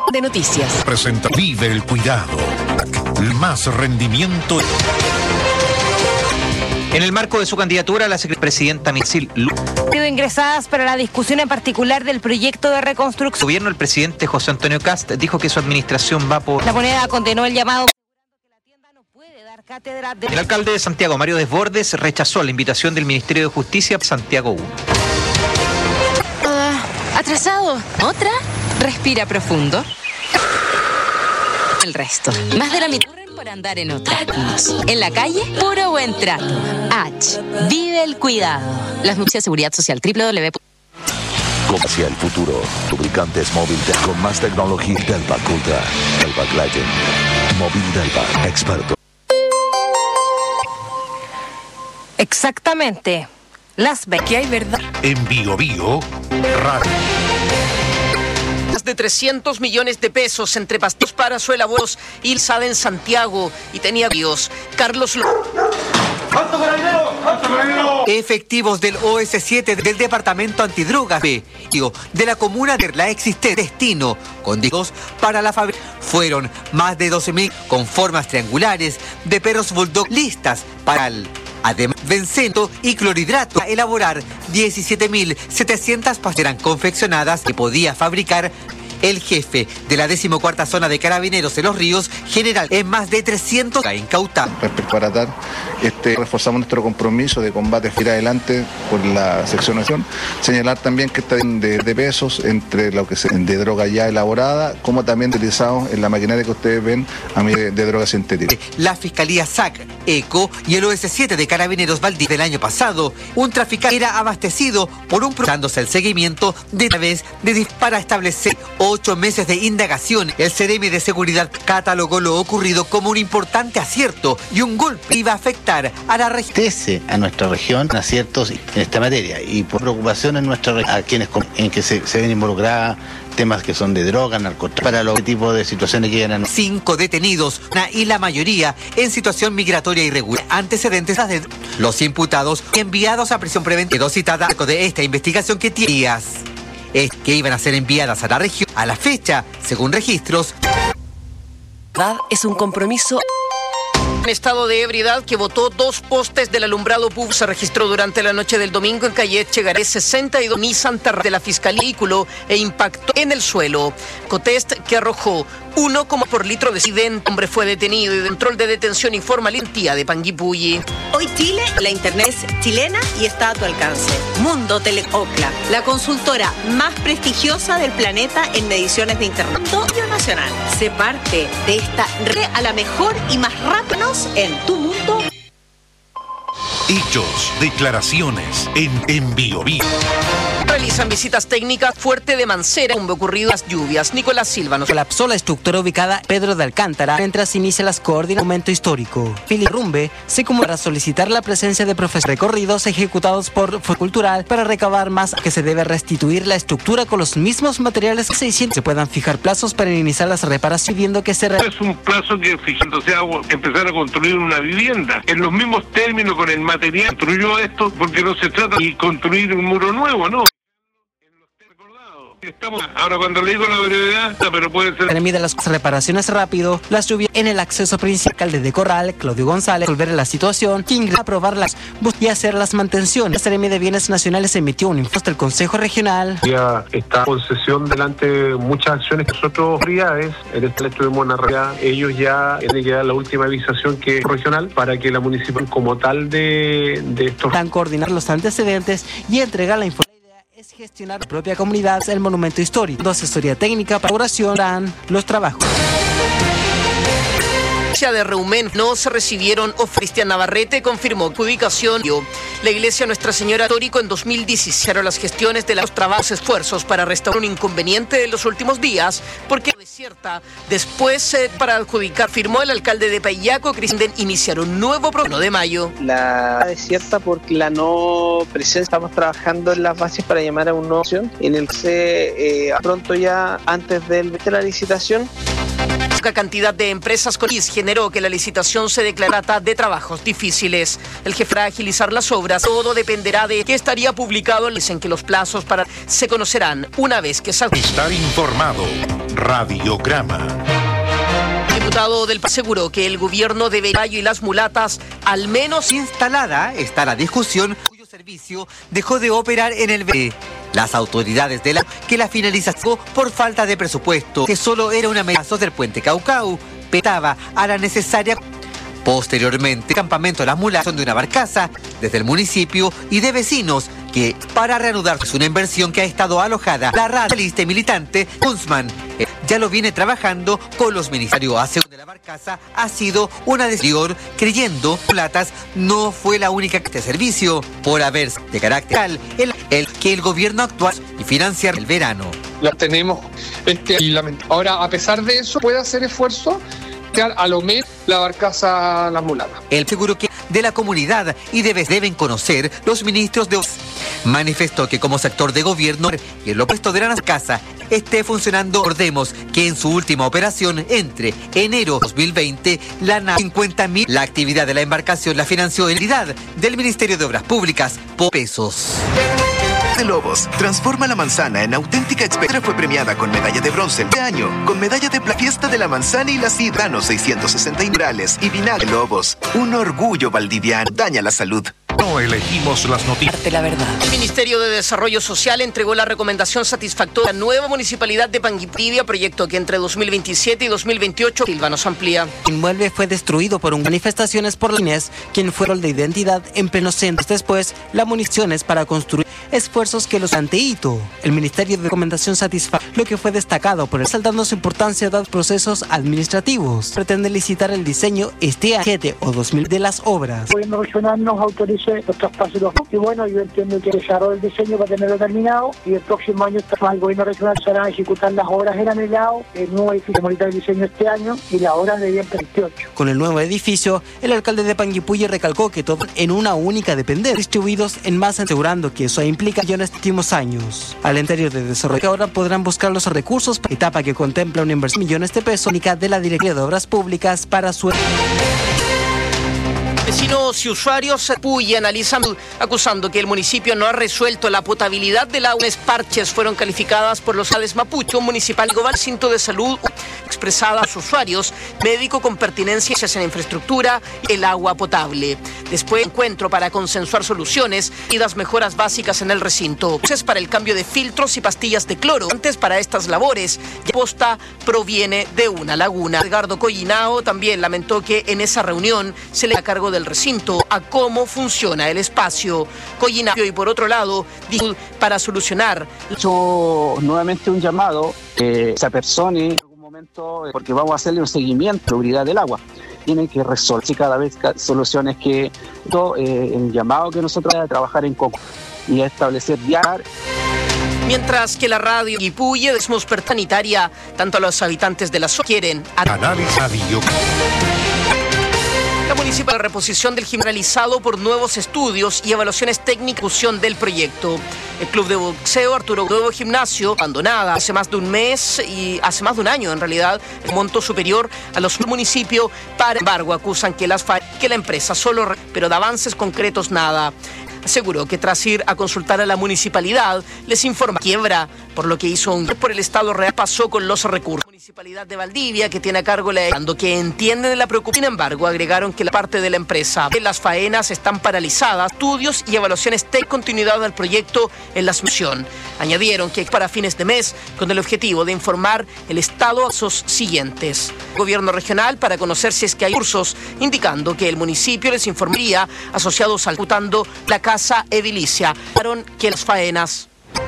de noticias. Presenta Vive el Cuidado. El más rendimiento. En el marco de su candidatura, la presidenta Michelle Sido ingresadas para la discusión en particular del proyecto de reconstrucción. El gobierno, el presidente José Antonio Kast dijo que su administración va por... La moneda condenó el llamado. El alcalde de Santiago, Mario Desbordes, rechazó la invitación del Ministerio de Justicia Santiago 1. Atrasado. ¿Otra? Respira profundo. El resto. Más de la mitad por andar en otra. En la calle, puro buen trato. H. Vive el cuidado. Las noticias de seguridad social. www. Hacia el futuro. Lubricantes móvil con más tecnología. Delvac Ultra. Delvac Legend. Móvil Delvac. Experto. Exactamente. Las ve que hay verdad. En Bio Bio Radio. Más de 300 millones de pesos entre pastos para su elaboración y SAD en Santiago y tenía Dios. Carlos Efectivos del OS7 del Departamento Antidrogas de la comuna de la existente destino con discos para la fábrica. Fueron más de 12.000 con formas triangulares de perros bulldog listas para el... Además, benceno y clorhidrato a elaborar 17.700 pastillas eran confeccionadas que podía fabricar el jefe de la 14ª zona de Carabineros en Los Ríos, general, en más de 300 incautados. Respecto a tratar, reforzamos nuestro compromiso de combate ir adelante por la seccionación. Señalar también que está de pesos entre lo que es de droga ya elaborada, como también utilizados en la maquinaria que ustedes ven a mí de droga sintética. La Fiscalía SAC, ECO y el OS7 de Carabineros Valdivia del año pasado, un traficante era abastecido por un dándose el seguimiento de través de para establecer 8 meses de indagación. El Ceremi de Seguridad catalogó lo ocurrido como un importante acierto y un golpe iba a afectar a la región. A nuestra región aciertos en esta materia y por preocupación en nuestra región a quienes en que se ven involucradas temas que son de droga, narcotráfico, para los tipos de situaciones que llegan a... 5 detenidos y la mayoría en situación migratoria irregular. Antecedentes de los imputados enviados a prisión preventiva. Quedó citada de esta investigación que tiene días. Es que iban a ser enviadas a la región a la fecha, según registros. Es un compromiso. En estado de ebriedad que botó 2 postes del alumbrado público se registró durante la noche del domingo en calle Echegaray 62 Nissan Terra de la Fiscalía vehículo e impactó en el suelo. Cotest que arrojó 1 por litro de accidente. Hombre fue detenido y de control de detención informal en Tía de Panguipulli. Hoy Chile, la internet es chilena y está a tu alcance. Mundo Teleocla, la consultora más prestigiosa del planeta en mediciones de internet nacional. Sé parte de esta red a la mejor y más rápida en tu mundo. Hechos, declaraciones en Bio Bio. Realizan visitas técnicas fuerte de Mancera, donde ocurrido las lluvias. Nicolás Silva nos... Colapsó la estructura ubicada en Pedro de Alcántara mientras inicia las coordenadas del momento histórico. Filipe Rumbe se comunicó para solicitar la presencia de profesores recorridos ejecutados por Cultural para recabar más que se debe restituir la estructura con los mismos materiales que 600 se puedan fijar plazos para iniciar las reparaciones viendo que se... Es un plazo que fijándose a empezar a construir una vivienda en los mismos términos con el material. Construyó esto porque no se trata de construir un muro nuevo, ¿no? Estamos ahora cuando le digo la brevedad, pero puede ser. Termina las reparaciones rápido, las lluvias en el acceso principal. Alcalde de Corral, Claudio González, resolver la situación, que aprobarlas y hacer las mantenciones. La Seremi de Bienes Nacionales emitió un informe del Consejo Regional. Ya está en concesión delante de muchas acciones que nosotros autoridades, en este estuvimos en la realidad, ellos ya tienen que dar la última avisación que es regional para que la municipal como tal de estos van a coordinar los antecedentes y entregar la información. Es gestionar la propia comunidad el monumento histórico. Asesoría técnica para elaboración los trabajos. De Reumen no se recibieron. Cristian Navarrete confirmó adjudicación. La iglesia Nuestra Señora Histórico en 2016 hicieron las gestiones de los trabajos esfuerzos para restaurar un inconveniente de los últimos días porque desierta. Después para adjudicar firmó el alcalde de Payaco, Cristian, iniciar un nuevo programa de mayo. La desierta porque la no presencia. Estamos trabajando en las bases para llamar a una opción en el que pronto ya antes de la licitación La cantidad de empresas con IS generó que la licitación se declarara de trabajos difíciles. El jefe para agilizar las obras, todo dependerá de que estaría publicado. Dicen que los plazos para se conocerán una vez que salga. Estar informado. Radiograma. El diputado del PAS aseguró que el gobierno de Bello y las mulatas al menos instalada está la discusión cuyo servicio dejó de operar en el BE. Las autoridades de la que la finalización por falta de presupuesto, que solo era una medida del puente Caucau, petaba a la necesaria. Posteriormente, el campamento de las mulatas son de una barcaza desde el municipio y de vecinos que, para reanudarse una inversión que ha estado alojada, la radialista y militante Kunzman ya lo viene trabajando con los ministerios. Aseguró de la barcaza ha sido una decisión, creyendo que Mulatas no fue la única que este servicio por haber de carácter el que el gobierno actual y financiar el verano. La tenemos ahora, a pesar de eso, puede hacer esfuerzo a lo menos la barcaza Las Mulatas. El seguro que de la comunidad y deben conocer los ministros de manifestó que como sector de gobierno y el opuesto de la casa esté funcionando. Recordemos que en su última operación entre enero de 2020 la 50.000 la actividad de la embarcación la financió en entidad del Ministerio de Obras Públicas por pesos. De Lobos transforma la manzana en auténtica experiencia. Fue premiada con medalla de bronce este año, con medalla de fiesta de la manzana y la sidra, 660 murales y vinagre. Lobos, un orgullo valdiviano. Daña la salud. No elegimos las noticias. La verdad. El Ministerio de Desarrollo Social entregó la recomendación satisfactoria a la nueva municipalidad de Panguipulli, proyecto que entre 2027 y 2028 Silva nos amplía. El inmueble fue destruido por manifestaciones por la Inés, quien fue rol de identidad en pleno centro. Después, las municiones para construir esfuerzos que los anteíto. El Ministerio de Recomendación satisface lo que fue destacado por resaltando su importancia de los procesos administrativos. Pretende licitar el diseño este año 7 o 2000 de las obras. El gobierno regional nos autorice los traspasos y bueno, yo entiendo que desarrollo el diseño para tenerlo terminado y el próximo año el gobierno regional se hará ejecutar las obras en anhelado, el nuevo edificio monetario de diseño este año y las obras de 28. Con el nuevo edificio, el alcalde de Panguipulli recalcó que todo en una única dependencia, distribuidos en masa, asegurando que eso implica millones de últimos años. Al interior de desarrollo, ahora podrán buscar los recursos, etapa que contempla una inversión de millones de pesos única de la Dirección de Obras Públicas para su... Vecinos y usuarios Puy analizan acusando que el municipio no ha resuelto la potabilidad del agua. Parches fueron calificadas por los alcaldes mapuche municipal global cinto de salud expresada a los usuarios, médico con pertinencias en infraestructura, el agua potable. Después encuentro para consensuar soluciones y las mejoras básicas en el recinto. Para el cambio de filtros y pastillas de cloro. Antes para estas labores, la posta proviene de una laguna. Edgardo Collinao también lamentó que en esa reunión se le da cargo del recinto a cómo funciona el espacio. Collinao y por otro lado, dijo para solucionar. Hecho nuevamente un llamado que se apersone en algún momento porque vamos a hacerle un seguimiento de la seguridad del agua. Tienen que resolver cada vez soluciones que el llamado que nosotros a trabajar en conjunto y a establecer diarios. Mientras que la radio Guipuye de sanitaria, tanto a los habitantes de la zona quieren análisis radio. La municipal reposición del gimnasio realizado por nuevos estudios y evaluaciones técnicas del proyecto. El club de boxeo Arturo Nuevo Gimnasio, abandonada hace más de un mes y hace más de un año en realidad, el monto superior a los municipios. Para embargo, acusan que la empresa solo, pero de avances concretos nada. Aseguró que tras ir a consultar a la municipalidad, les informa quiebra, por lo que hizo por el Estado Real pasó con los recursos. La municipalidad de Valdivia, que tiene a cargo cuando que entiende de la preocupación, sin embargo, agregaron que la parte de la empresa, que las faenas están paralizadas, estudios y evaluaciones de continuidad del proyecto en la solución. Añadieron que para fines de mes, con el objetivo de informar el estado a sus siguientes. Gobierno regional para conocer si es que hay cursos, indicando que el municipio les informaría asociados al ejecutando la casa edilicia. Que las faenas.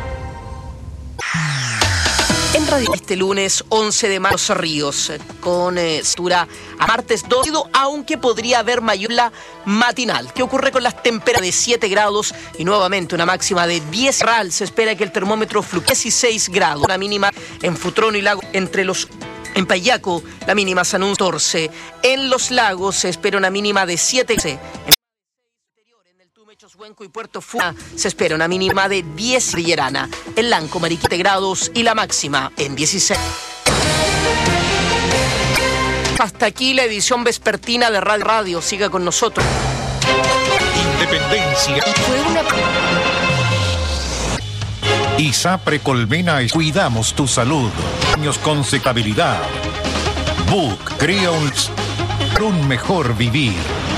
En radio este lunes 11 de marzo Ríos con altura a martes 2, aunque podría haber mayor la matinal. ¿Qué ocurre con las temperaturas de 7 grados y nuevamente una máxima de 10 grados? Se espera que el termómetro fluctúe 16 grados, una mínima en Futrono y Lago entre los... En Payaco, la mínima San 14. En Los Lagos se espera una mínima de 7. En el Tumechos, Huenco y Puerto Funa se espera una mínima de 10 Villerana. En Lanco, Mariquite grados y la máxima en 16. Hasta aquí la edición vespertina de Radio. Siga con nosotros. Independencia. ISAPRE Colmena y cuidamos tu salud. Años con secabilidad. BUC crea un mejor vivir.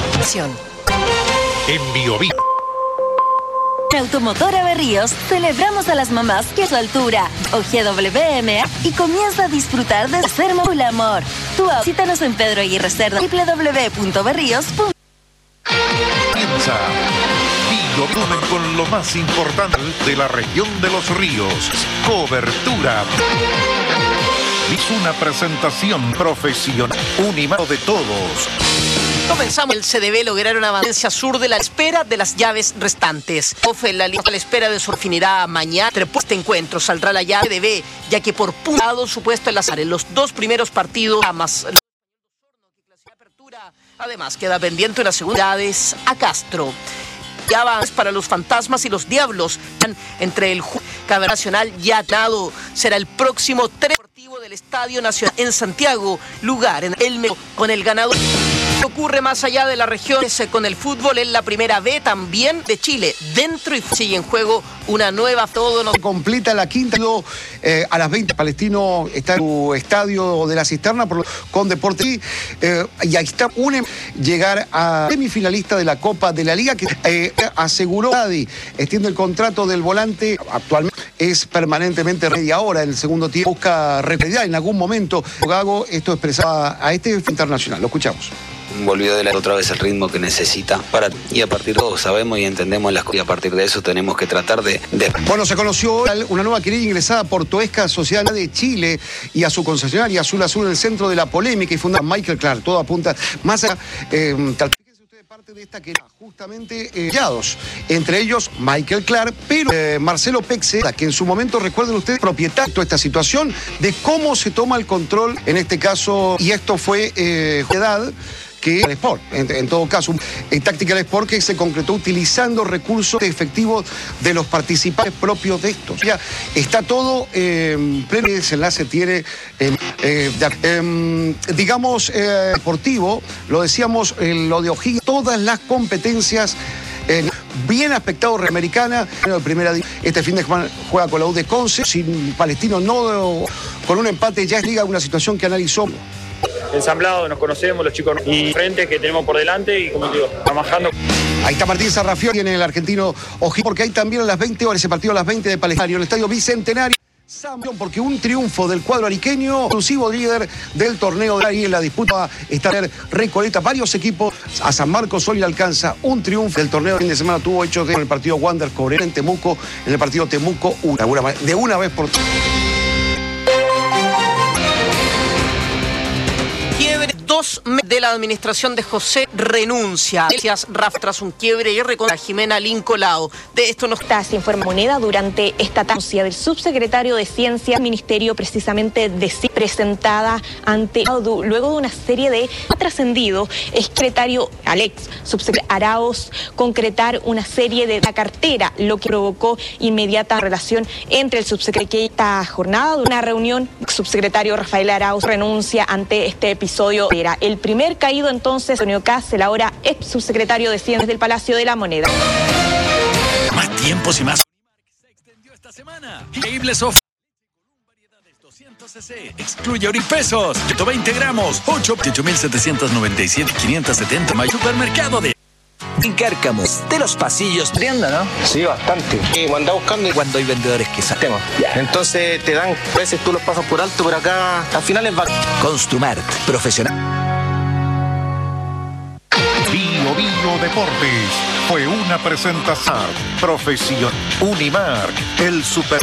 En BioBio. En Automotora Berríos celebramos a las mamás que a su altura. OGWM y comienza a disfrutar de ser el amor. Tú visítanos en Pedro Aguirre Cerda, www.berríos.com. Piensa. BioBio con lo más importante de la región de los ríos. Cobertura. Es una presentación profesional, un imán de todos. Comenzamos. El CDB lograron avancia sur de la espera de las llaves restantes. La lista a la espera de su finirá mañana. Entre este encuentro saldrá la llave CDB, ya que por punto supuesto el azar en los dos primeros partidos más. Además queda pendiente una segunda llaves a Castro. Ya van para los fantasmas y los diablos entre el Caber Nacional ya dado. Será el próximo 3 del Estadio Nacional en Santiago, lugar en el con el ganador. Ocurre más allá de las regiones con el fútbol en la primera B también de Chile, dentro y sigue en juego una nueva todo. Completa la quinta a las 20. Palestino está en su estadio de la Cisterna con Deportes y ahí está llegar a semifinalista de la Copa de la Liga que aseguró Adi. Extiende el contrato del volante, actualmente es permanentemente media hora en el segundo tiempo, busca realidad en algún momento. Gago esto expresaba a este internacional, lo escuchamos. Volvió de otra vez el ritmo que necesita y a partir de todo sabemos y entendemos las cosas y a partir de eso tenemos que tratar de... Bueno, se conoció una nueva querella ingresada por Toesca Sociedad de Chile y a su concesionaria Azul en el centro de la polémica y fundada Michael Clark. Todo apunta más allá. Fíjense ustedes parte de esta que justamente hallados, entre ellos Michael Clark, pero Marcelo Pexe, que en su momento, recuerden ustedes, propietario de toda esta situación, de cómo se toma el control en este caso, y esto fue edad que el Sport, en todo caso, Tactical Sport que se concretó utilizando recursos efectivos de los participantes propios de estos. Ya está todo pleno desenlace, tiene, digamos, deportivo, lo decíamos, lo de O'Higgins, todas las competencias. Bien aspectado Reamericana, este fin de semana juega con la U de Conce, sin Palestino no, con un empate ya es liga, una situación que analizó. Ensamblado, nos conocemos, los chicos y frentes que tenemos por delante y como digo, trabajando. Ahí está Martín Sarrafiori en el argentino O'Higgins, porque hay también a las 20 horas ese partido a las 20 de Palestina, en el estadio Bicentenario. Porque un triunfo del cuadro ariqueño, exclusivo líder del torneo de ahí en la disputa está Recoleta, varios equipos, a San Marcos hoy le alcanza un triunfo del torneo. El fin de semana tuvo hechos en el partido Wander Cobrera en Temuco, en el partido Temuco de una vez por todas. De la administración de José renuncia. Tras un quiebre y con Jimena Lincolao. De esto nos se informa Moneda durante esta anuncia del subsecretario de Ciencia, Ministerio precisamente presentada ante luego de una serie de trascendido, secretario Alex, subsecretario Arauz, concretar una serie de la cartera, lo que provocó inmediata relación entre el subsecretario. Esta jornada de una reunión, subsecretario Rafael Arauz renuncia ante este episodio. Era el primer caído entonces, Antonio Kass, el ahora ex subsecretario de Ciencias del Palacio de la Moneda. Más tiempos y más. Se extendió esta semana. Increíbles ofertas. Variedad de 200 cc. Excluye pesos. 120 gramos. 8.797. 570. Más supermercado de en Cárcamos, de los pasillos. Tienda, ¿no? Sí, bastante. Anda buscando. Cuando hay vendedores que saben. Entonces te dan, a veces tú los pasas por alto, pero acá al final es Construmart, profesional. BioBio Deportes fue una presentación profesional. Unimark, el super.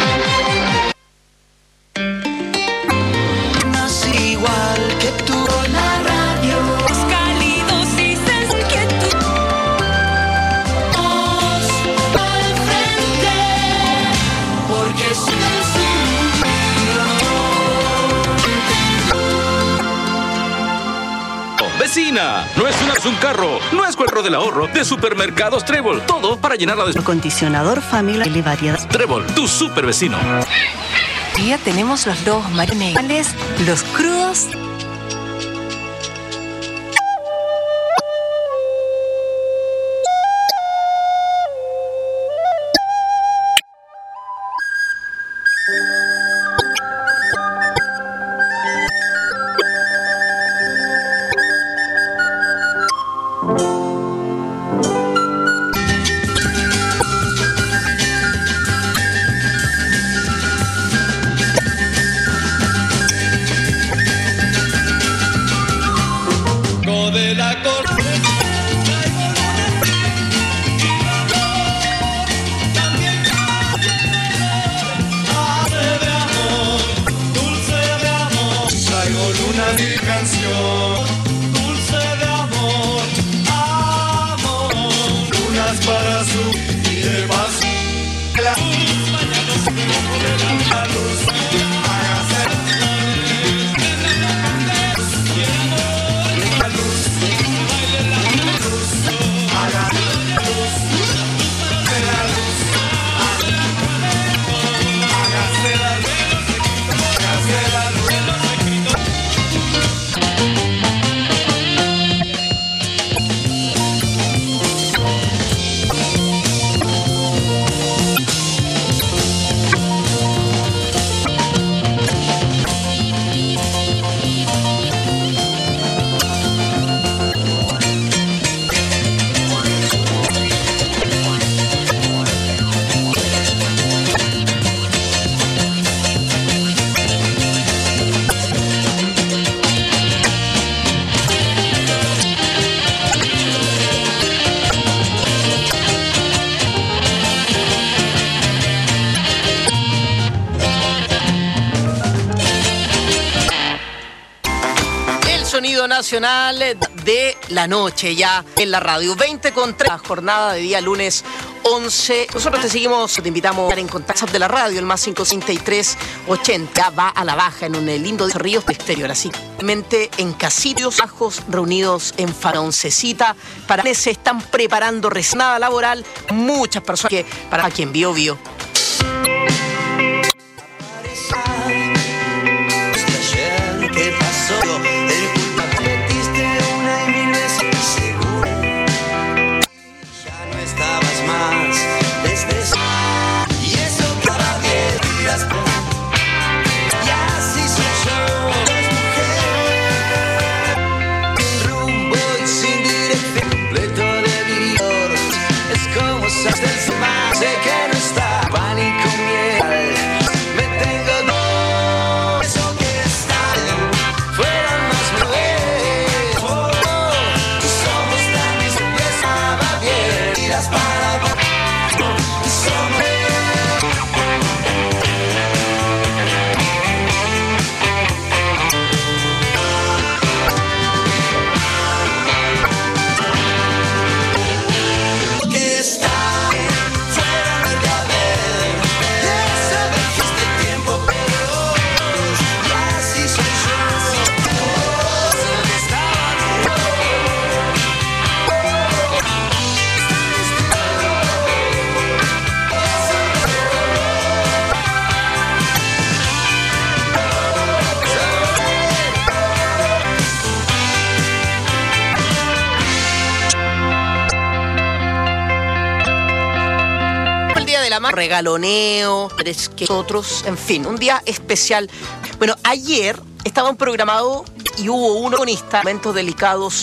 No es igual que tú, la radio. Cálidos y sensibles. Al frente, porque Vecina, no es un carro, no es cuadro del ahorro de Supermercados Trébol. Todo para llenarla de acondicionador familia y variedad. Trébol, tu super vecino. Día tenemos los dos marinales, los crudos. mi canción, dulce de amor, amor. Lunas para su y de paz. La luz, mañana se me va la luz. Hágase la luz, baile la luz, hágase la luz, la luz, hágase la luz, hágase la luz. Sonido nacional de la noche ya en la radio 20:3, jornada de día lunes 11. Nosotros te seguimos, te invitamos a estar en contacto de la radio, el más 553 80 va a la baja en un lindo de Ríos de exterior, así en casitos bajos reunidos en Faraoncecita para que se están preparando reznada laboral muchas personas que para quien vio ¿Qué pasó? Y eso cada 10 días. Y así soy yo, mujer. Sin rumbo y sin dirección, completo de vigor. Es como sabes del semana, sé que no está pánico, miel. Me tengo dos, eso que están fuera más mujeres. Oh, somos tan belleza, va bien. Tiras para regaloneo, que otros, en fin, un día especial. Bueno, ayer estaban programados y hubo un protagonista, momentos delicados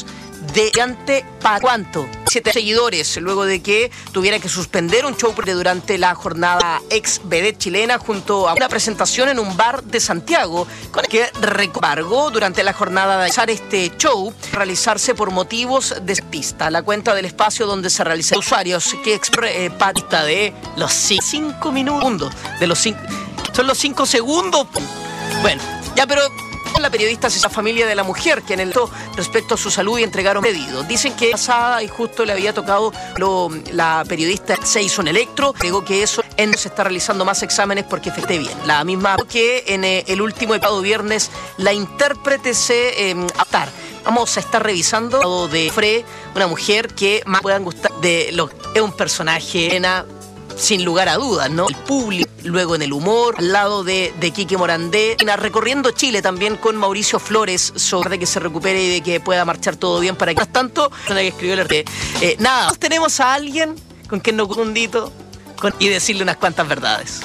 de ¿para cuánto? 7 seguidores, luego de que tuviera que suspender un show durante la jornada ex vedette chilena junto a una presentación en un bar de Santiago, con el que recargó durante la jornada de este show realizarse por motivos de pista. La cuenta del espacio donde se realizaron usuarios que pista de los 5 minutos, de los 5, son los 5 segundos. Bueno, ya, pero la periodista es la familia de la mujer que en el respecto a su salud y entregaron pedido. Dicen que pasada y justo le había tocado la periodista se hizo un electro, digo que eso se está realizando más exámenes porque esté bien. La misma que en el último viernes la intérprete se adaptar. Vamos a estar revisando de Fre, una mujer que más puedan gustar es un personaje sin lugar a dudas, ¿no? El público, luego en el humor, al lado de Quique Morandé, recorriendo Chile también con Mauricio Flores, sobre que se recupere y de que pueda marchar todo bien para que, mientras tanto, que escribió el arte. Nada, tenemos a alguien con quien nos condito y decirle unas cuantas verdades.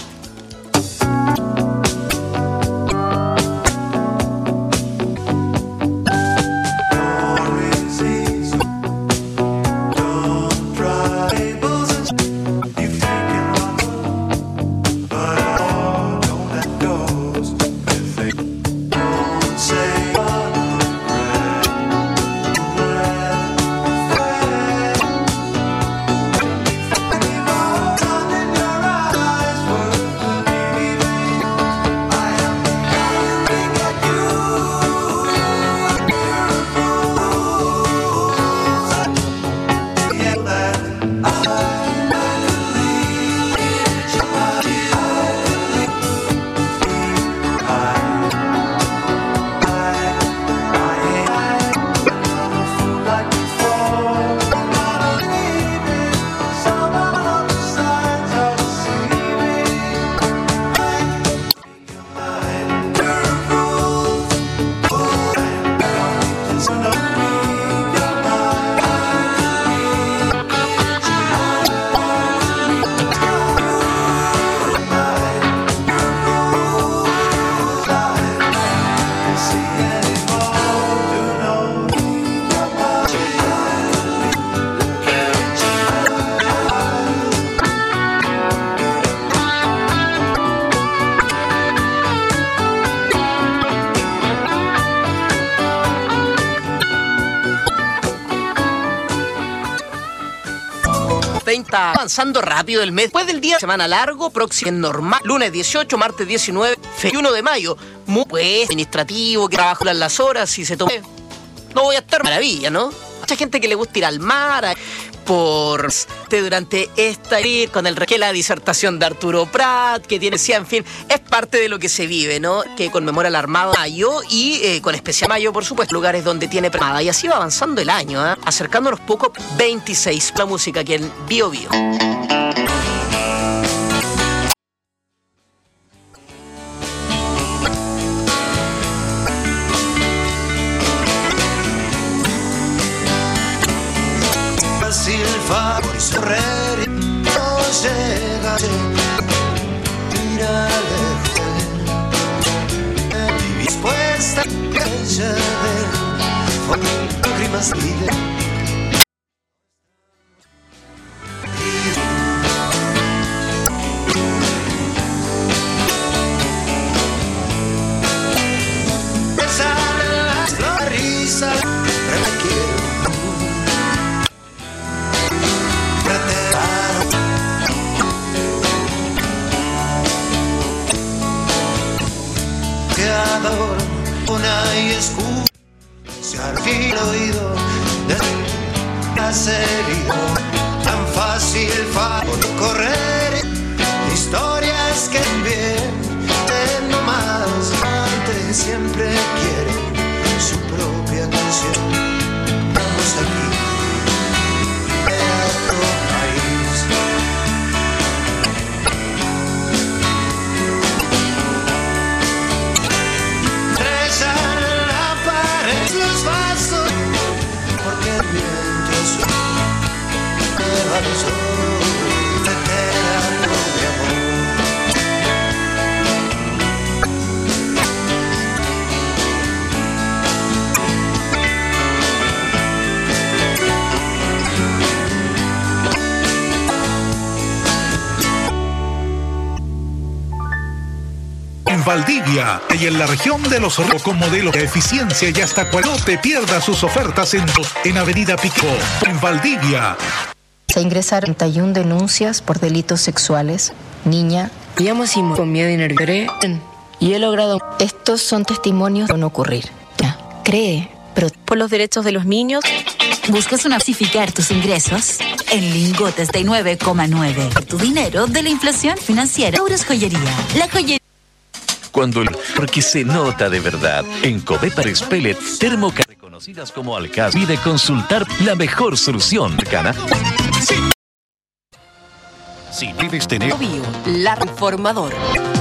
30, avanzando rápido el mes. Después del día de semana largo, próximo normal, lunes 18, martes 19, 1 de mayo. Muy pues, administrativo, que trabajo las horas y se toma. No voy a estar maravilla, ¿no? Mucha gente que le gusta ir al mar durante esta con el que la disertación de Arturo Prat, que tiene, en fin, es parte de lo que se vive, ¿no? Que conmemora el Armado Mayo y con especial Mayo, por supuesto, lugares donde tiene Armada. Y así va avanzando el año, acercándonos poco 26. La música aquí en Bio Bio. Silva por correr no llega, mira lejos, y dispuesta a ella de lágrimas y una y escucha al fin oído de has herido tan fácil por correr historias que bien no más antes siempre quieren su propia canción. Vamos aquí en otro país. Los vasos, porque el viento me avanzó, veterano de amor. En Valdivia y en la región de Los Ríos con modelo de eficiencia y hasta cuando no te pierdas sus ofertas en Avenida Pico. En Valdivia. Se ingresaron 31 denuncias por delitos sexuales. Niña. Digamos con miedo y nervios. Y he logrado. Estos son testimonios de no ocurrir. Cree, pero por los derechos de los niños. ¿Buscas diversificar tus ingresos? En Lingotes de 9,9. Por tu dinero de la inflación financiera. Euros Joyería. La joyería. Porque se nota de verdad. En Covepar Pellet, termoca reconocidas como Alcaz. Pide consultar la mejor solución cercana. Si debes tener Bio, la Reformador.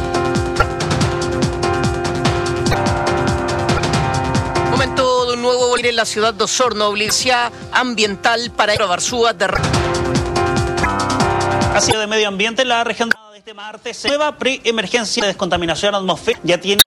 Momento de un nuevo boletín en la ciudad de Osorno. Obligación ambiental para Barzúa de Ha sido de medio ambiente en la región de este martes. Nueva pre-emergencia de descontaminación atmosférica. Ya tiene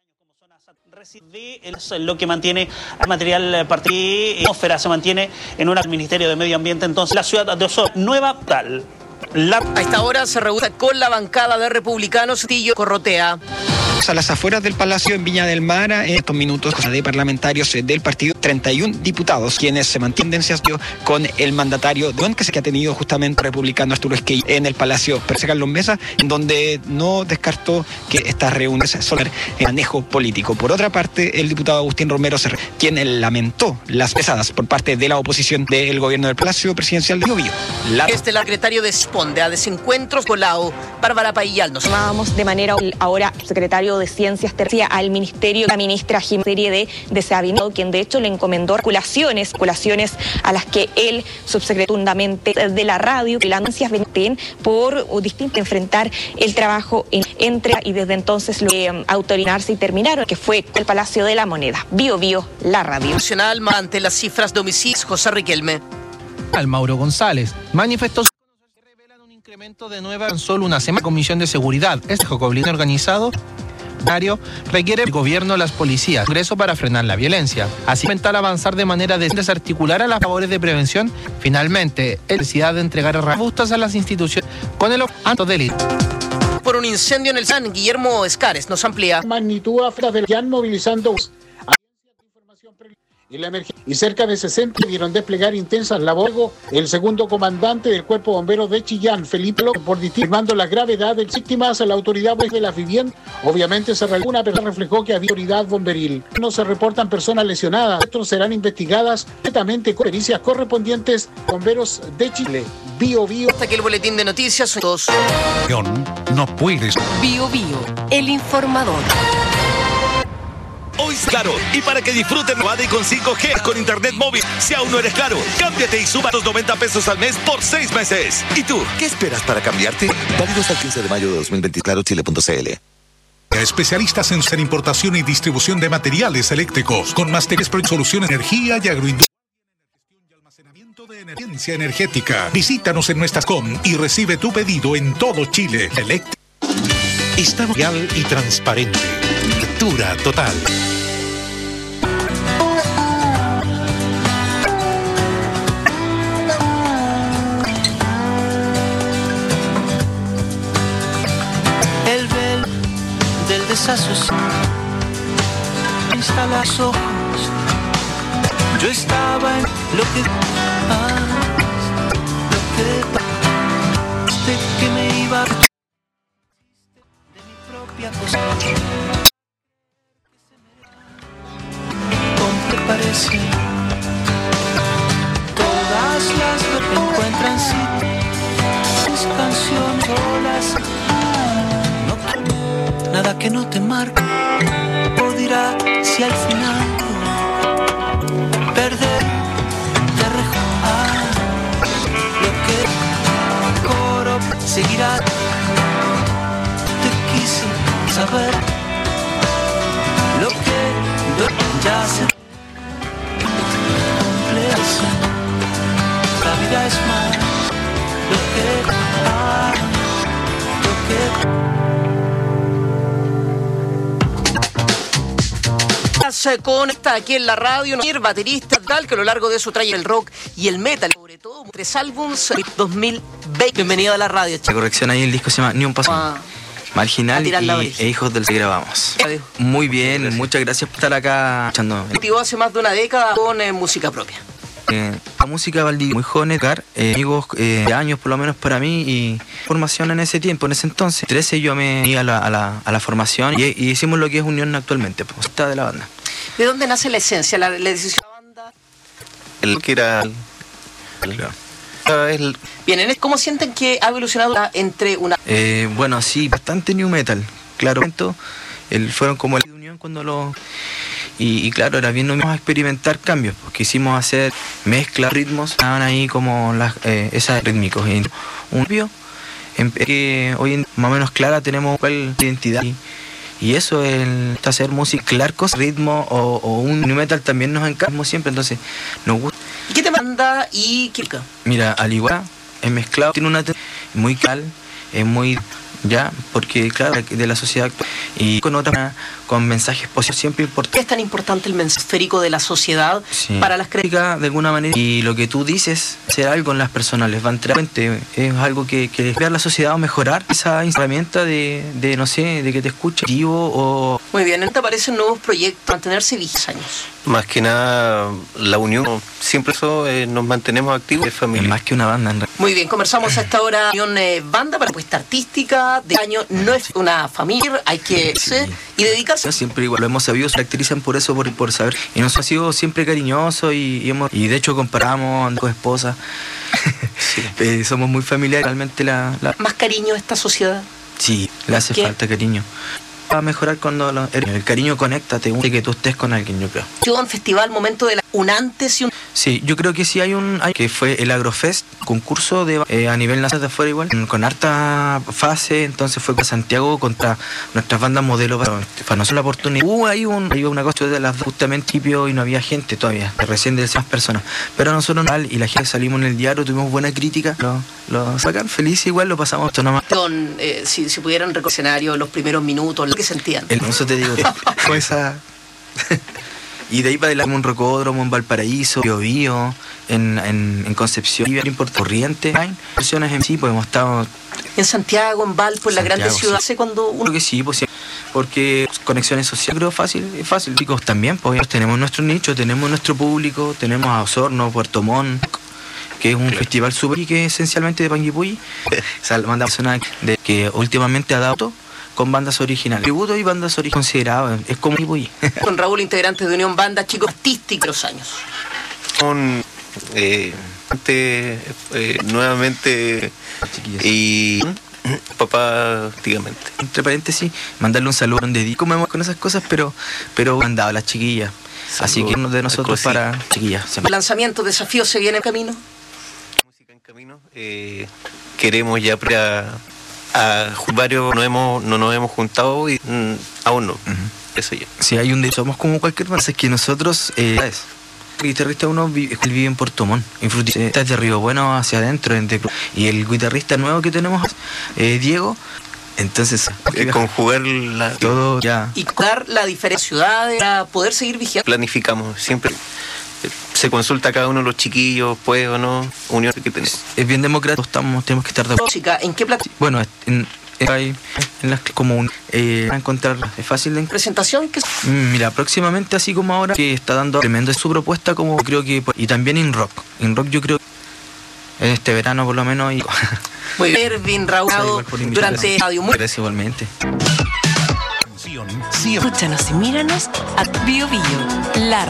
es lo que mantiene el material partido. La atmósfera se mantiene en un Ministerio de Medio Ambiente. Entonces, la ciudad de Osorno, nueva tal. A esta hora se reúne con la bancada de republicanos. Castillo Corrotea. A las afueras del Palacio en Viña del Mar, en estos minutos de parlamentarios del partido, 31 diputados, quienes se mantienen con el mandatario que ha tenido justamente republicano Arturo Esquella en el Palacio Carlos Mesa, en donde no descartó que estas reuniones son el manejo político. Por otra parte, el diputado Agustín Romero, quien lamentó las pesadas por parte de la oposición del gobierno del Palacio Presidencial de Bio Bio. El secretario responde a desencuentros con la Bárbara Paillal. Nos llamábamos de manera ahora secretario de Ciencias tercia al Ministerio, la ministra Jiménez de Sabino, quien de hecho le encomendó calculaciones a las que él, subsecretariamente de la radio, y las anuncias venten por distinto enfrentar el trabajo entre y desde entonces lo que autorizarse y terminaron, que fue el Palacio de la Moneda. Bio Bio, la radio. Nacional ante las cifras de homicidios, José Riquelme. Al Mauro González manifestó que revelan un incremento de nueva en solo una semana. Comisión de Seguridad, este jacobino organizado requiere el gobierno, las policías, ingreso para frenar la violencia. Así intentar avanzar de manera desarticular a las labores de prevención. Finalmente, la necesidad de entregar herramientas a las instituciones con el objetivo del por un incendio en el San Guillermo Escares nos amplía. Magnitud afra del Jan movilizando. en la emergencia y cerca de 60 debieron desplegar intensas labores. El segundo comandante del Cuerpo de Bomberos de Chillán, Felipe López, por distinguir la gravedad de las víctimas a la autoridad de la vivienda. Obviamente se realizó una persona reflejó que había autoridad bomberil. No se reportan personas lesionadas. Estos serán investigadas completamente con pericias correspondientes. Bomberos de Chile. Bio. Hasta aquí el boletín de noticias. No puedes. Bio, el informador. Hoy es Claro, y para que disfruten y con 5G con internet móvil. Si aún no eres Claro, cámbiate y suba los 90 pesos al mes por 6 meses. ¿Y tú, qué esperas para cambiarte? Válido hasta el 15 de mayo de 2020. ClaroChile.cl. Especialistas en importación y distribución de materiales eléctricos con más de soluciones de energía y agroindustria y almacenamiento de eficiencia energética. Visítanos en nuestras com y recibe tu pedido en todo Chile. Eléctrico. Estamos real y transparente. Factura total. El velo del desasosiego instala los ojos. Yo estaba en lo que que me iba a de mi propia cosa. ¿Cómo te parece? Todas las que encuentran sitios, canciones solas. Nada que no te marque o dirá si al final perder te lo que coro seguirá. Te quise saber lo que ya se complece. La vida es más lo que se conecta aquí en la radio, baterista tal que a lo largo de su trayectoria el rock y el metal, sobre todo 3 álbumes 2020. Bienvenido a la radio. La corrección ahí, el disco se llama Ni un paso. Marginal e Hijos del que grabamos. Muy bien, gracias. Muchas gracias por estar acá escuchando. Cultivó hace más de una década con música propia. La música Valdivia, muy joven, amigos de años por lo menos para mí y formación en ese tiempo, en ese entonces. 13 yo me iba a la formación y hicimos lo que es Unión actualmente, pues, está de la banda. ¿De dónde nace la esencia, la decisión de la banda? El que era... Bien, ¿cómo sienten que ha evolucionado entre una...? Bueno, sí, bastante new metal, claro. Fueron como la unión cuando lo... Y claro, era bien, no íbamos a experimentar cambios, porque quisimos hacer mezclas, ritmos, estaban ahí como esas rítmicos. Y un cambio que hoy en más o menos clara tenemos cuál identidad. Y eso, el hacer música, claro, ritmo o un new metal también nos encanta siempre, entonces nos gusta. ¿Y qué te manda y qué? Mira, al igual, es mezclado, tiene una muy cal, es muy... ya, porque claro, de la sociedad actual y con otra, con mensajes positivos siempre importantes. ¿Qué es tan importante el mensaje esférico de la sociedad para las creencias? De alguna manera, y lo que tú dices, hacer algo en las personas, les va a entrar, es algo que crear la sociedad o mejorar esa herramienta de no sé, de que te escuche o... Muy bien, ¿te aparecen nuevos proyectos para mantenerse 10 años? Más que nada, la unión, siempre eso nos mantenemos activos, es familia. Es más que una banda en realidad. Muy bien, conversamos a esta hora unión banda para propuesta artística de año, no es una familia, hay que y dedicarse. Siempre igual, lo hemos sabido, se caracterizan por eso, por saber. Y nos ha sido siempre cariñoso y de hecho comparamos con esposas. Somos muy familiares, realmente ¿Más cariño a esta sociedad? Sí, le hace falta cariño. Va a mejorar cuando el cariño conecta, te gusta que tú estés con alguien, yo creo. Yo en festival, momento de un antes y un... Sí, yo creo que sí hay que fue el Agrofest, concurso a nivel nacional de afuera igual, con harta fase, entonces fue para Santiago contra nuestras bandas modelos para nosotros la oportunidad. Hay una cosa de las justamente y no había gente todavía, recién de esas personas, pero nosotros y la gente salimos en el diario, tuvimos buena crítica, lo sacan feliz igual, lo pasamos esto nomás. Si pudieran recorrer el escenario, los primeros minutos, ¿qué sentían? Eso te digo, fue esa... Y de ahí para adelante un rocódromo en Valparaíso, Biobío, en Concepción, Corrientes, versiones en sí, pues hemos estado en Santiago, en Valpo, en la grande ciudad. Sí. Cuando uno... Creo que sí, pues porque conexiones sociales creo es fácil. Chicos también, pues tenemos nuestro nicho, tenemos nuestro público, tenemos a Osorno, Puerto Montt, que es un festival súper y que es esencialmente de Panguipulli. Esa banda de que últimamente ha dado con bandas originales. Tributo y bandas originales consideradas, es como Panguipulli. Con Raúl, integrante de Unión Banda, chicos artísticos los años. Son nuevamente y papá prácticamente. Entre paréntesis, mandarle un saludo donde di comemos con esas cosas, pero han dado las chiquillas. Así que uno de nosotros para chiquillas. ¿El lanzamiento, desafío se viene en camino? Música en camino. Queremos ya a varios no nos hemos juntado y aún no. Eso ya. Si hay somos como cualquier más, es que nosotros el guitarrista uno vive en Puerto Montt, está de Río Bueno hacia adentro, y el guitarrista nuevo que tenemos, Diego, entonces conjugar todo ya. Y dar la diferencia ciudades para poder seguir vigente. Planificamos, siempre se consulta a cada uno de los chiquillos, puede o no, unión que tenemos. Es bien democrático, tenemos que estar de acuerdo. ¿En qué plataforma? Bueno, hay en las como encontrar es fácil de presentación que mira, próximamente así como ahora que está dando tremendo su propuesta, como creo que y también en rock yo creo en este verano por lo menos y muy bien Raúl durante Radio Muy. Gracias igualmente. Escúchanos y míranos a Bio La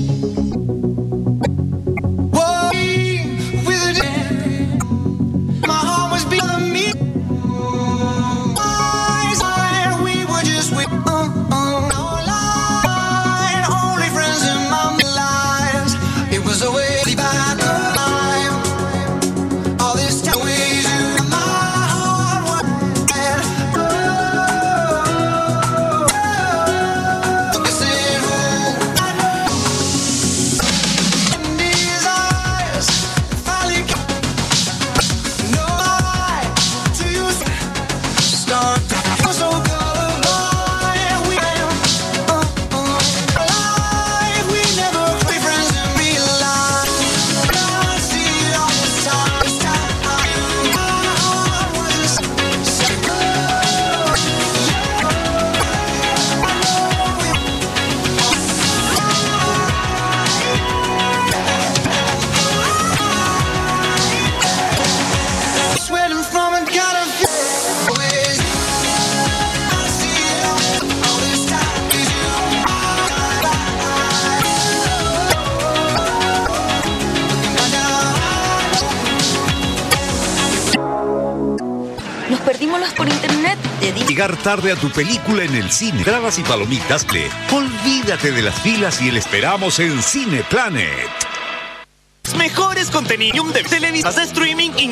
por internet. Llegar tarde a tu película en el cine. Entradas y palomitas. Olvídate de las filas y el esperamos en Cineplanet. Mejores contenidos de televisas de streaming en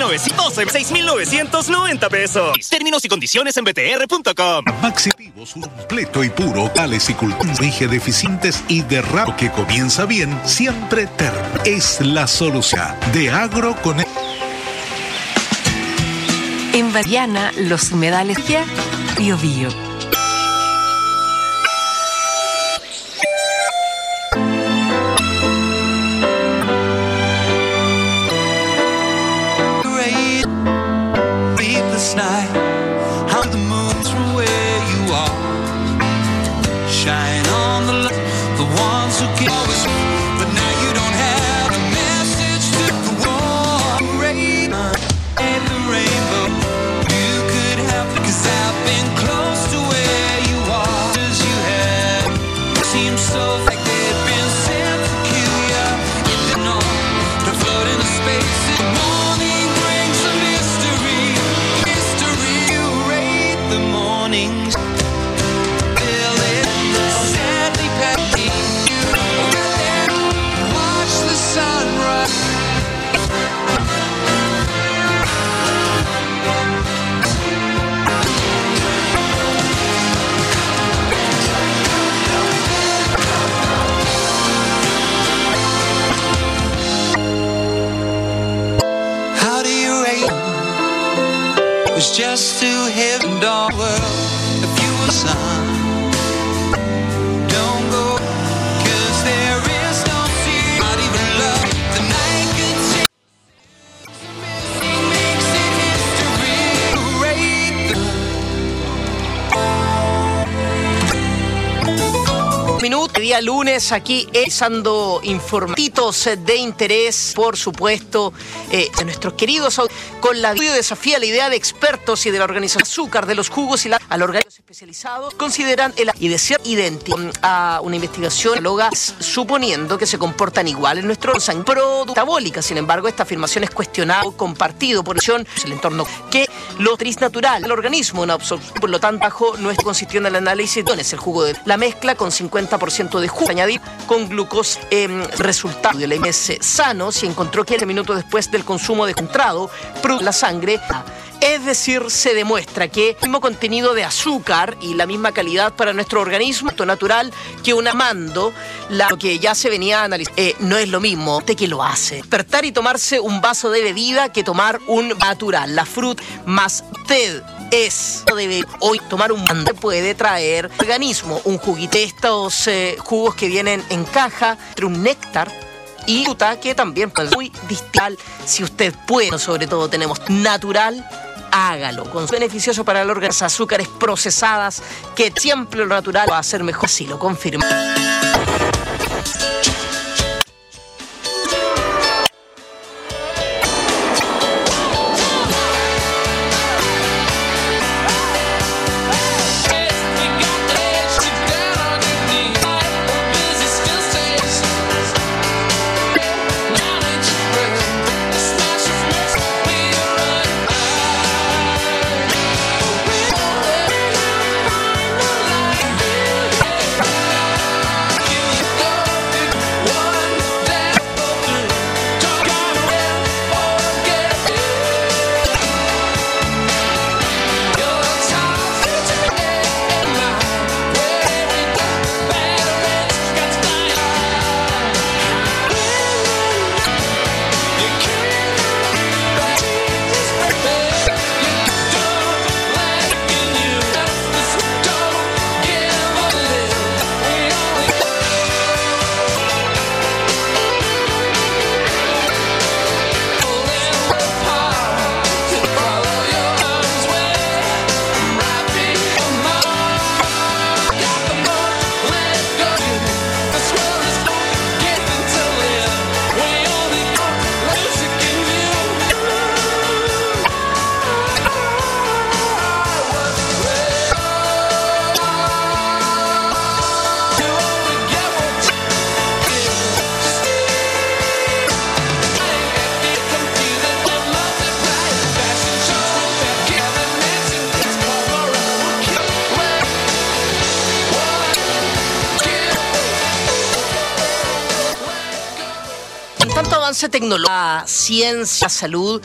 6,990 pesos. Términos y condiciones en btr.com. Maxi completo y puro, tales y culturas rige deficientes y de rap que comienza bien, siempre termina. Es la solución de Agro con En Variana, los humedales ya Bio. Just to heaven, dark world, if you were sun. Don't go, 'cause there is no sea, not even love. The night could take makes it history. Rate día lunes aquí realizando informatitos de interés, por supuesto, de nuestros queridos con la desafía la idea de expertos y de la organización Azúcar de los jugos y al organismos especializados consideran y de ser idéntico a una investigación análoga, suponiendo que se comportan igual en nuestro producto metabólica. Sin embargo, esta afirmación es cuestionada o compartido por el entorno que lo tris natural del organismo, por lo tanto, bajo nuestro consistió en el análisis de el jugo de la mezcla con 50% de jugo añadir con glucosa. Resultado del MS sano se encontró que 15 minutos después del consumo de concentrado produce la sangre. Es decir, se demuestra que el mismo contenido de azúcar y la misma calidad para nuestro organismo natural que un amando, lo que ya se venía analizando, no es lo mismo que lo hace. Despertar y tomarse un vaso de bebida que tomar un natural. La fruta más usted debe hoy tomar un mando puede traer organismo, un juguito. Estos jugos que vienen en caja, un néctar y fruta que también es muy distintal. Si usted puede, sobre todo tenemos natural, hágalo. Con beneficioso para el órgano, las azúcares procesadas, que siempre lo natural va a ser mejor, si lo confirma. Tecnología, ciencia, salud.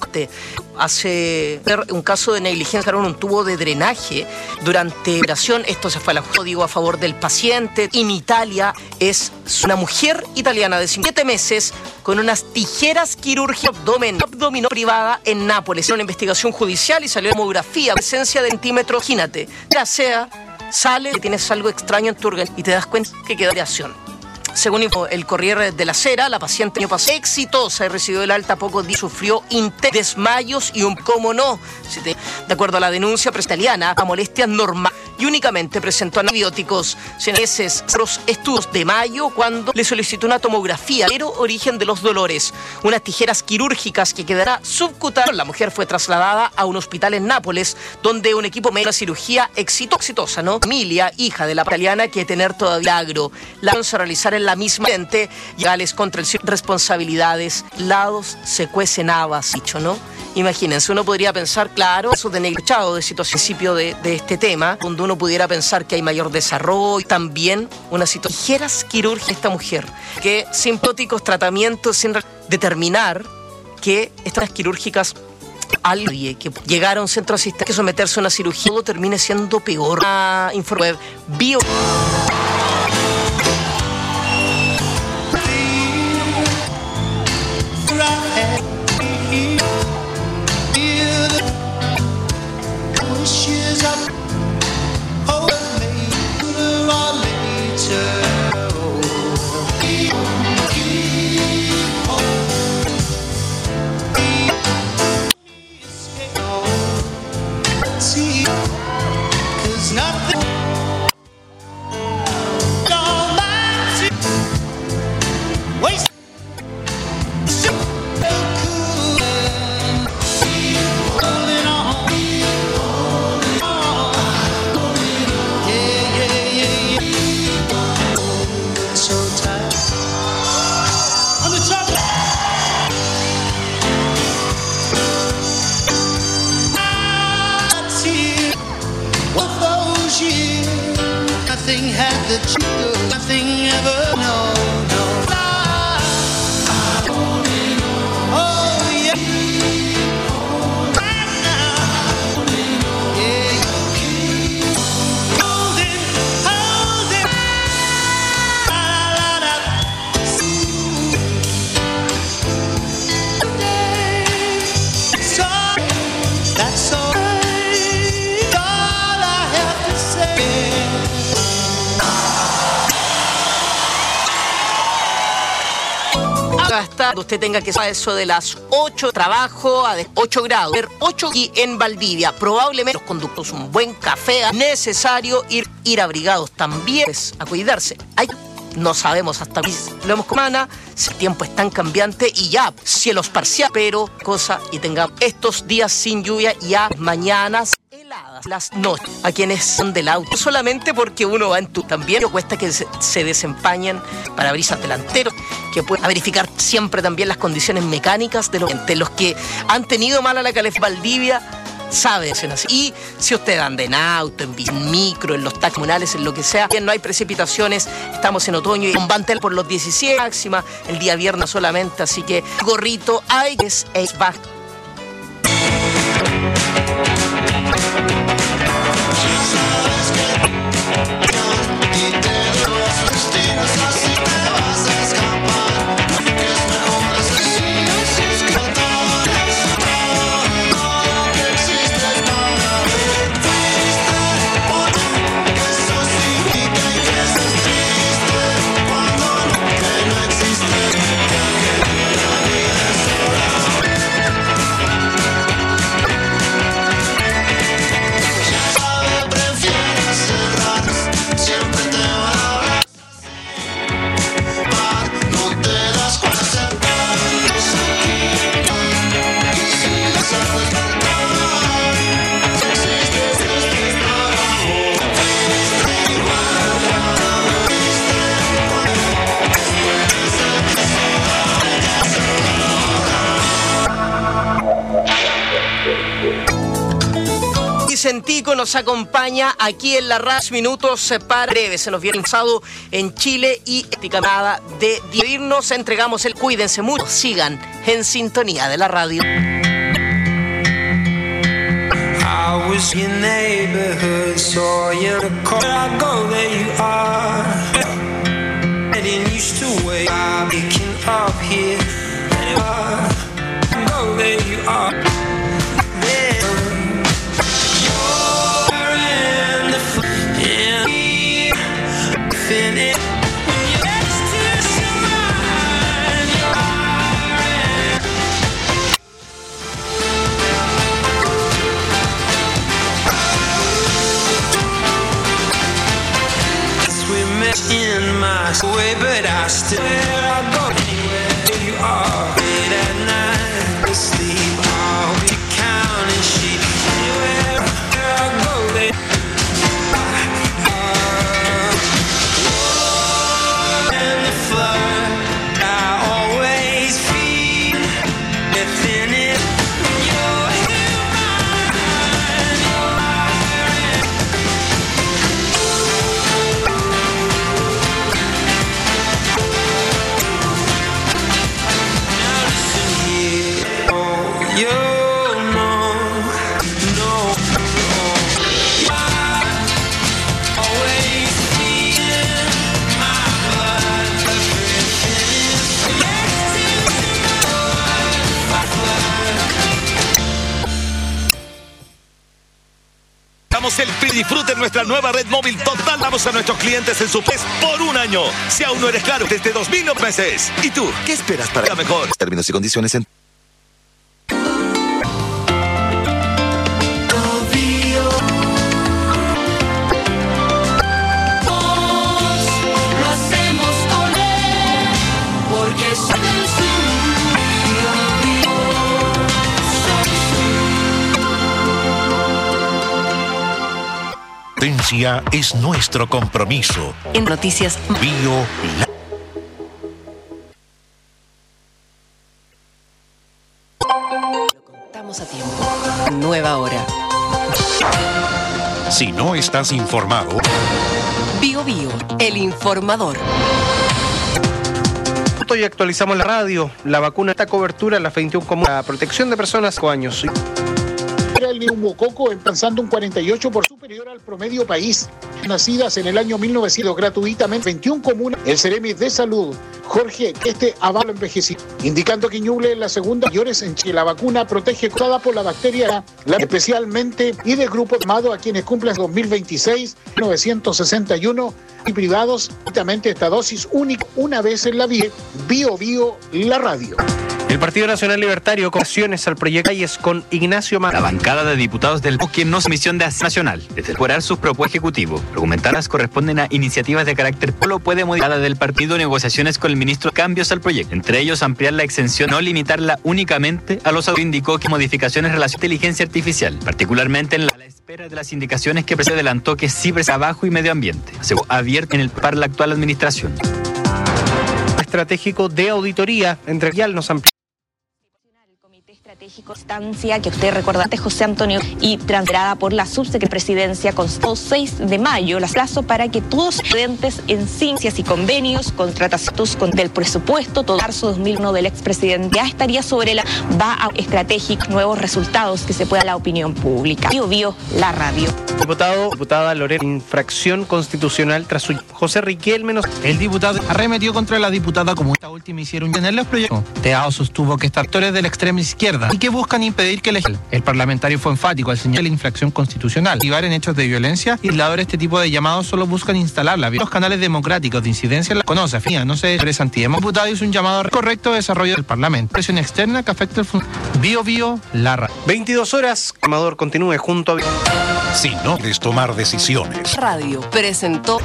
Hace un caso de negligencia, sacaron un tubo de drenaje durante la operación. Esto se fue al código a favor del paciente. En Italia es una mujer italiana de 7 meses con unas tijeras quirúrgicas abdominal privada en Nápoles. Una investigación judicial y salió tomografía, presencia de centímetros. Imagínate, ya sea, sale que tienes algo extraño en tu organismo y te das cuenta que queda reacción. Según el Corriere de la Sera, la paciente pasó exitosa y recibió el alta pocos días, sufrió desmayos y cómo no, de acuerdo a la denuncia italiana, a molestias normales y únicamente presentó antibióticos. Meses los estudios de mayo cuando le solicitó una tomografía, pero origen de los dolores, unas tijeras quirúrgicas que quedará subcutánea. La mujer fue trasladada a un hospital en Nápoles, donde un equipo médico, una cirugía exitosa, ¿no? Familia, hija de la italiana, que tener todavía agro. La vamos a realizar en la misma gente, legales contra el responsabilidades, lados se cuecen habas, dicho, ¿no? Imagínense, uno podría pensar, claro, eso de negociado de situación, principio de este tema, donde uno pudiera pensar que hay mayor desarrollo, también una situación, tijeras quirúrgicas esta mujer, que simpáticos tratamientos sin determinar que estas quirúrgicas alguien que llegara a un centro de asistencia que someterse a una cirugía, todo termine siendo peor. Web bio. so tight. On the top. What those years, nothing had the truth, nothing ever, no. Oh yeah. Right now, yeah. Holding. So that's all. Hasta usted tenga que saber eso de las 8, trabajo a 8 grados, 8 y en Valdivia, probablemente los conductos, un buen café, necesario ir abrigados también, pues, a cuidarse. No sabemos hasta lo hemos comana, si el tiempo es tan cambiante y ya, cielos parciales, pero y tengamos estos días sin lluvia y ya mañanas heladas, las noches, a quienes son del auto, solamente porque uno va en tu también, cuesta que se desempañen parabrisas delanteros, que pueden verificar siempre también las condiciones mecánicas de los que han tenido mala la calefacción Valdivia. Saben así. Y si usted anda en auto, en micro, en los taxis comunales, en lo que sea, bien, no hay precipitaciones, estamos en otoño y con Bantel por los 17 máxima, el día viernes solamente, así que gorrito, hay que es bajo. Vicentico nos acompaña aquí en la RAS Minutos para breve. Se nos viene lanzado en Chile y nada de dividirnos. Entregamos el cuídense mucho. Sigan en sintonía de la radio. I was your neighborhood, saw you in the car. I go, there you are. I didn't used to wait. I'm picking up here. There you are. Go, there you are. In my way, but I still I go anywhere you are. Late at night, asleep, I'll be counting sheep. Anywhere I go, they and the flood, I always feel within it. El disfruten nuestra nueva red móvil total. Damos a nuestros clientes en su PES por un año. Si aún no eres claro, desde 2.000 meses. ¿Y tú qué esperas para la mejor? Términos y condiciones en... Es nuestro compromiso. En Noticias Bio Estamos a tiempo. Nueva hora. Si no estás informado, Bio Bio, el informador. Y actualizamos la radio. La vacuna está cobertura en las 21 comunas. La protección de personas 5 años. El neumococo alcanzando un 48% superior al promedio país. Nacidas en el año 1900 gratuitamente 21 comunas. El Ceremi de Salud, Jorge, avala envejecido, indicando que Ñuble es la segunda mayores en Chile. La vacuna protege causada por la bacteria, especialmente y de grupo llamado a quienes cumplen 2026, 961 y privados. Esta dosis única una vez en la vida. Bio Bio, la radio. El Partido Nacional Libertario con acciones al proyecto Calles con Ignacio Mar. La bancada de diputados del que no es misión de acción nacional de elaborar sus propuestas ejecutivas. Argumentadas corresponden a iniciativas de carácter solo puede modificar del partido negociaciones con el ministro cambios al proyecto. Entre ellos ampliar la exención, no limitarla únicamente a los adultos. Indicó que modificaciones relacionadas a inteligencia artificial, particularmente en la espera de las indicaciones que se adelantó que cibertrabajo y medio ambiente. Aseguró abierto en el para la actual administración. Estratégico de auditoría entre Yal nos amplía. Estratégico instancia que usted recuerda antes, José Antonio, y transferada por la subsecretaría de Presidencia con 6 de mayo, el plazo para que todos los estudiantes en ciencias y convenios, contrataciones del presupuesto, todo marzo 2001 del expresidente, ya estaría sobre la va a estratégico, nuevos resultados que se pueda la opinión pública. Bio Bio, la radio. Diputada Lorena, infracción constitucional tras su José Riquelme. El diputado arremetió contra la diputada como esta última hicieron en los proyectos. Teao sostuvo que están actores de la extrema izquierda y que buscan impedir que el parlamentario fue enfático al señalar la infracción constitucional. Activar en hechos de violencia y este tipo de llamados solo buscan instalarla. Los canales democráticos de incidencia la conoce, no se expresa antidemocrático. El diputado hizo un llamado al correcto desarrollo del parlamento. Presión externa que afecta el Bio Bio, la radio. 22 horas. Amador continúe junto a... Si no quieres tomar decisiones. Radio presentó.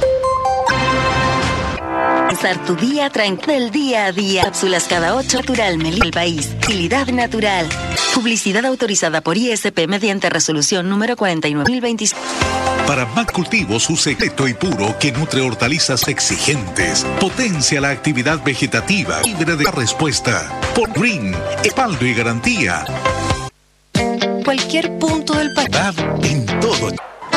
Comenzar tu día tranquilo del día a día. Cápsulas cada 8 natural el país. Utilidad natural. Publicidad autorizada por ISP mediante resolución número 49.025. Para más cultivos, un secreto y puro que nutre hortalizas exigentes. Potencia la actividad vegetativa. Libre de la respuesta. Por Green, respaldo y garantía. Cualquier punto del país. En todo.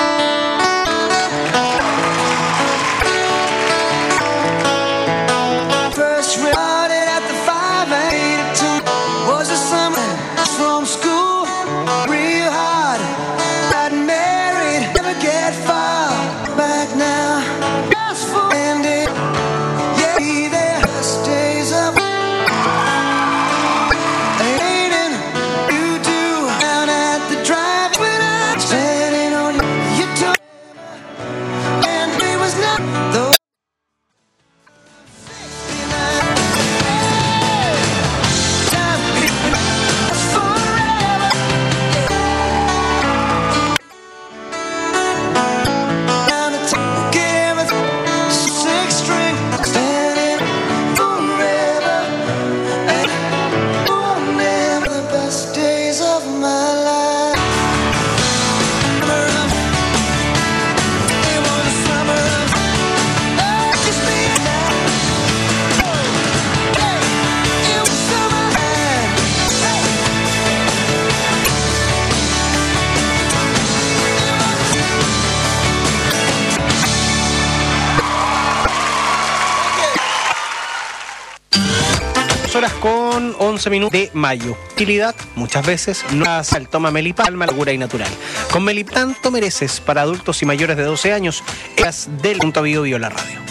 Horas con 11 minutos de mayo. Utilidad, muchas veces, no hace el toma Melipal, segura y natural. Con Melipal, tanto mereces para adultos y mayores de 12 años, es del punto Bio Bio, la radio.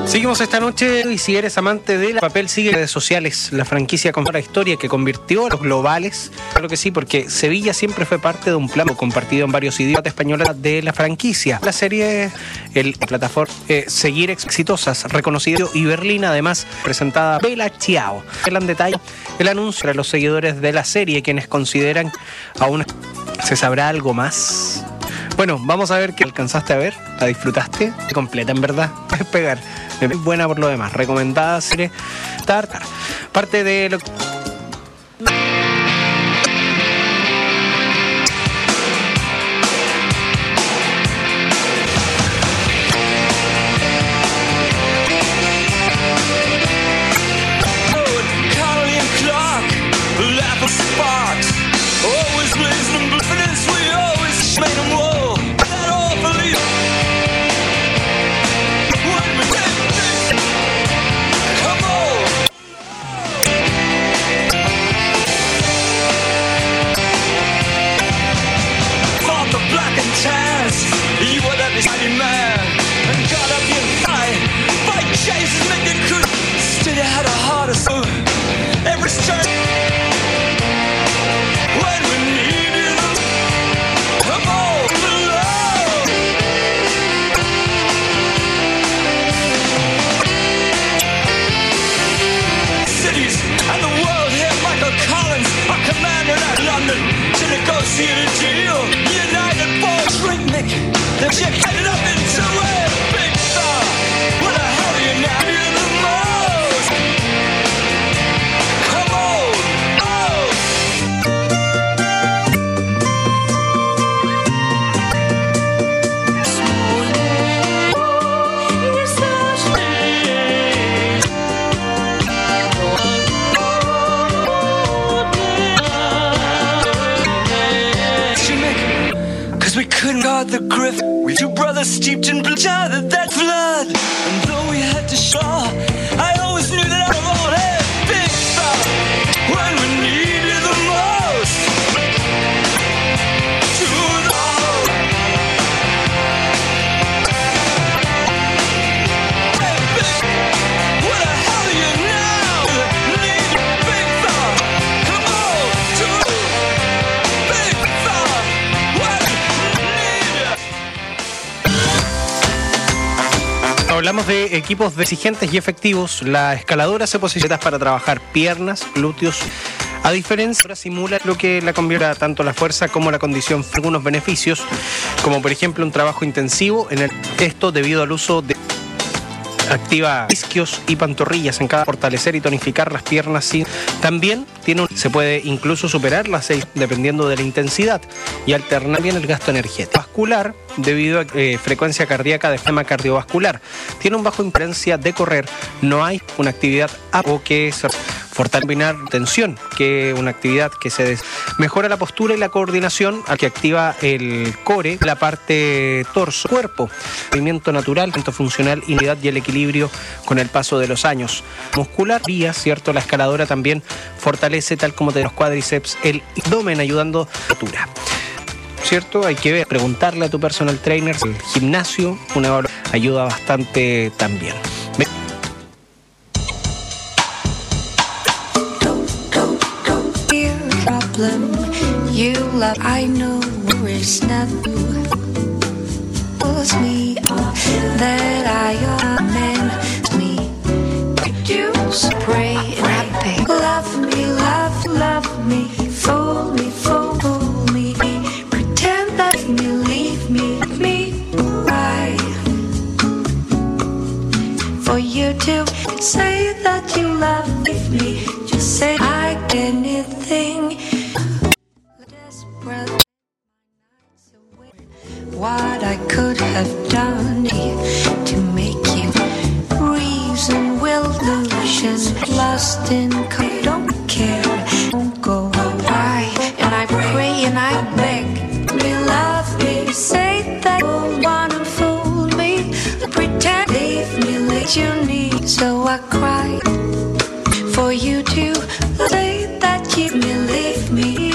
Seguimos esta noche y si eres amante del papel, sigue en redes sociales la franquicia con la historia que convirtió a los globales. Claro que sí, porque Sevilla siempre fue parte de un plan compartido en varios idiomas españoles de la franquicia. La serie, la plataforma Seguir Exitosas, reconocido y Berlín, además presentada Bella Ciao. En detalle el anuncio para los seguidores de la serie, quienes consideran aún se sabrá algo más. Bueno, vamos a ver qué alcanzaste a ver, la disfrutaste completa, en verdad. Es pegar. Muy buena por lo demás. Recomendada serie Tartar. Parte de lo The grift, we two brothers steeped in blood, that flood. And though we had to shaw, I always knew that I all had big thought when we needed the most. To the hey, big, what the hell are you now? Need big thought, come on, to big thought, what? Hablamos de equipos exigentes y efectivos. La escaladora se posiciona para trabajar piernas, glúteos. A diferencia, ahora simula lo que la convierte tanto la fuerza como la condición. Algunos beneficios, como por ejemplo un trabajo intensivo esto debido al uso de activa isquios y pantorrillas en cada fortalecer y tonificar las piernas. Sí. También se puede incluso superar las 6 dependiendo de la intensidad y alternar bien el gasto energético. Vascular, debido a frecuencia cardíaca de forma cardiovascular. Tiene un bajo impedancia de correr. No hay una actividad o que se fortalecer tensión, que una actividad que se mejora la postura y la coordinación, al que activa el core, la parte torso, cuerpo, movimiento natural, tanto funcional, unidad y el equilibrio con el paso de los años. Muscular, ¿cierto? La escaladora también fortalece, tal como de los cuádriceps, el abdomen, ayudando a la altura. ¿Cierto? Hay que ver, preguntarle a tu personal trainer, el gimnasio, una hora ayuda bastante también. You love, I know it's not you. Pulls me up that I am meant me. You pray and I beg. Love me, love me, fool me, fool me. Pretend that you leave me. Why? For you to say that you love me, just say I anything. What I could have done to make you reason, will, illusion, lost in I don't care, won't go why. And I pray and I beg me, love me, say that you wanna fool me, pretend, leave me, let you need. So I cry for you to say that you leave me.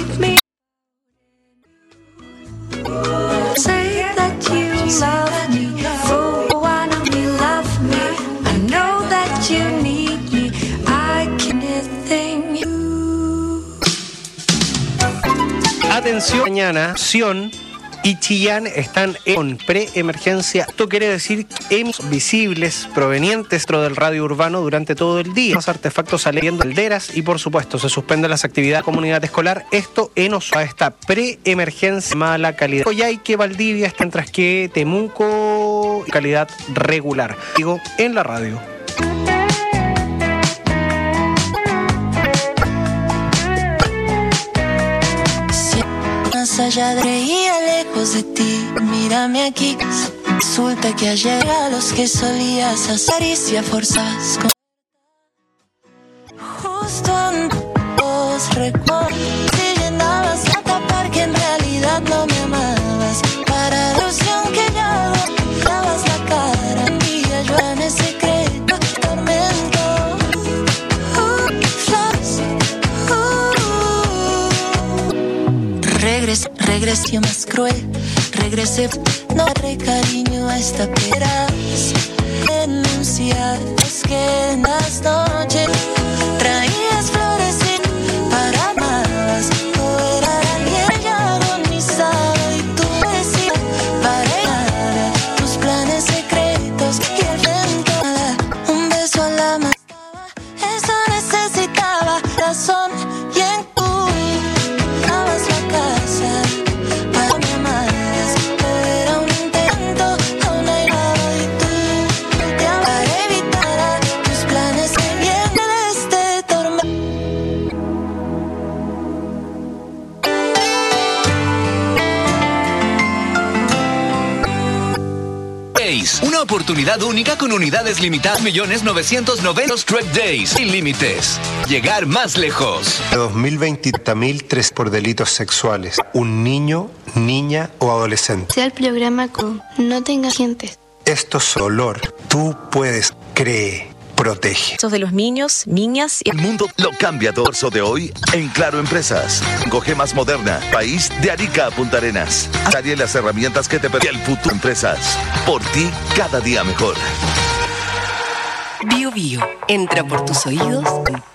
Say that you love me, for wanna be love me. I Atención, mañana, Sion y Chillán están en preemergencia. Esto quiere decir que visibles provenientes dentro del radio urbano durante todo el día. Los artefactos saliendo calderas y por supuesto se suspenden las actividades de la comunidad escolar. Esto en Osorno, esta preemergencia mala calidad. Coyhaique, Valdivia, mientras que Temuco, calidad regular. Digo, en la radio. Más allá de reía lejos de ti, mírame aquí. Resulta que ayer a los que solías hacer y si forzas con... Justo en tus recuerdos si llenabas a tapar que en realidad no me amabas. Para ilusión que ya dabas la cara y yo en el secreto tormento. Regresé más cruel, regresé, no daré cariño a esta piedra. Denunciar es que en las noches traías flores para más. No era alguien ya agonizado y tú decías para nada tus planes secretos y el viento nada. Un beso a la mano, eso necesitaba razón y en tú dabas la casa. Una oportunidad única con unidades limitadas. 1.990.000 Track Days. Sin límites. Llegar más lejos. 2020.003 por delitos sexuales. Un niño, niña o adolescente. Sea el programa con no tengas dientes. Esto es dolor. Tú puedes. Cree. Protege. De los niños, niñas y... El mundo lo cambia torso de hoy en Claro Empresas. Coge más moderna. País de Arica a Punta Arenas. Daría las herramientas que te permiten el futuro. Empresas. Por ti, cada día mejor. Bio Bio. Entra por tus oídos